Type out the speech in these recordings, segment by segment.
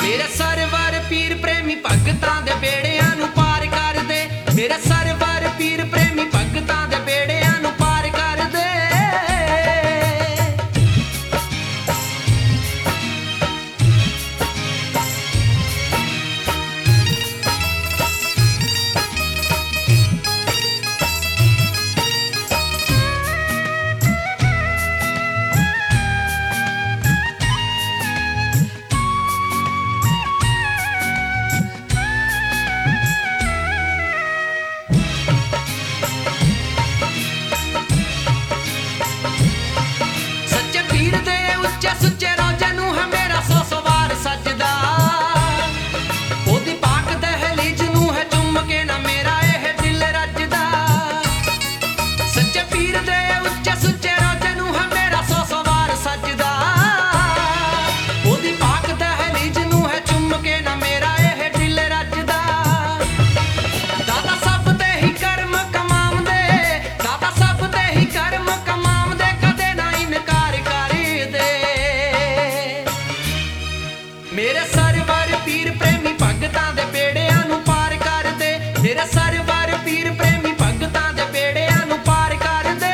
मेरे सरवर पीर प्रेमी भगतां दे बेड़ियां नूं पार कर दे। मेरे सरवर पीर प्रेमी भगतां दे बेड़ियां नूं पार कर दे। सुच्चे रोजे नूं है मेरा सौ सवार सजदा। ओदी पाक दहलीज नूं है चुम के ना मेरा एह दिल रजदा। सच्चे पीर दे उच्चे सुच्चे रोजे नूं है मेरा सौ सवार सजदा। ओदी पाक दहलीज नूं है चुम के ना मेरा एह दिल रजदा। दादा सब ते ही कर्म कमाम दे, दादा सब ते ही कर्म कमाम दे, कदे ना इनकार कर दे। मेरे सरवर पीर प्रेमी भगतां दे बेड़ियां नूं पार कर दे। मेरे सरवर पीर प्रेमी भगतां दे बेड़ियां नूं पार कर दे।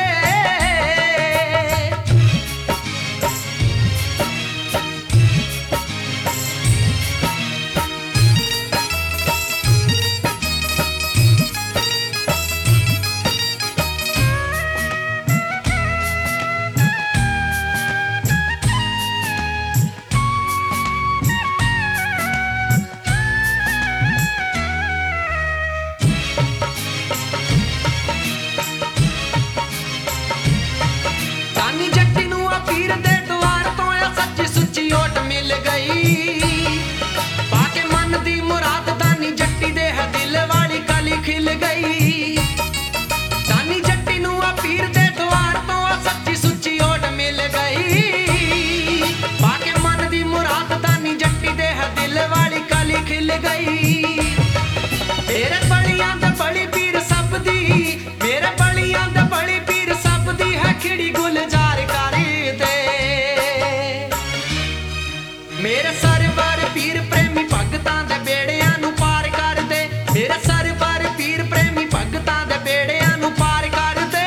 पीर दे द्वार तो या सच्ची सुच्ची ओट मिल गई। पाके मन दी मुराद दानी जट्टी दे है दिल वाली कली खिल गई। दानी जट्टी नूं पीर दे द्वार तो सच्ची सुच्ची ओट मिल गई। पाके मन दी मुराद दानी जट्टी दे है दिल वाली कली खिल गई। मेरे बलियां दे बड़ी पीर सब दी, मेरे बलियां दे बड़ी पीर सब दी है खिड़ी गुलजार कर दे। मेरे सरवर पीर प्रेमी भगतां दे बेड़ियां नूं पार कर दे। मेरे सरवर पीर प्रेमी भगतां दे बेड़ियां नूं पार कर दे।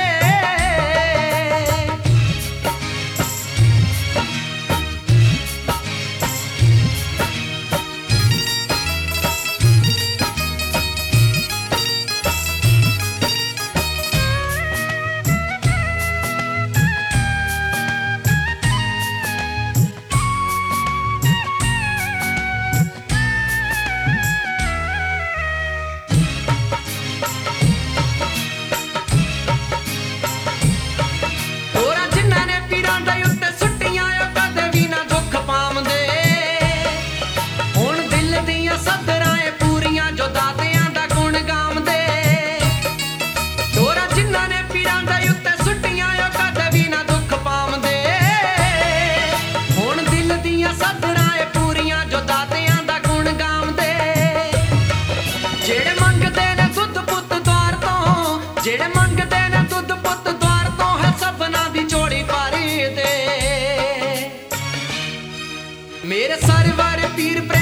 जेड़े मंगदे ने दुध पुत द्वार तो है सबना दी जोड़ी पारी दे। मेरे सरवर पीर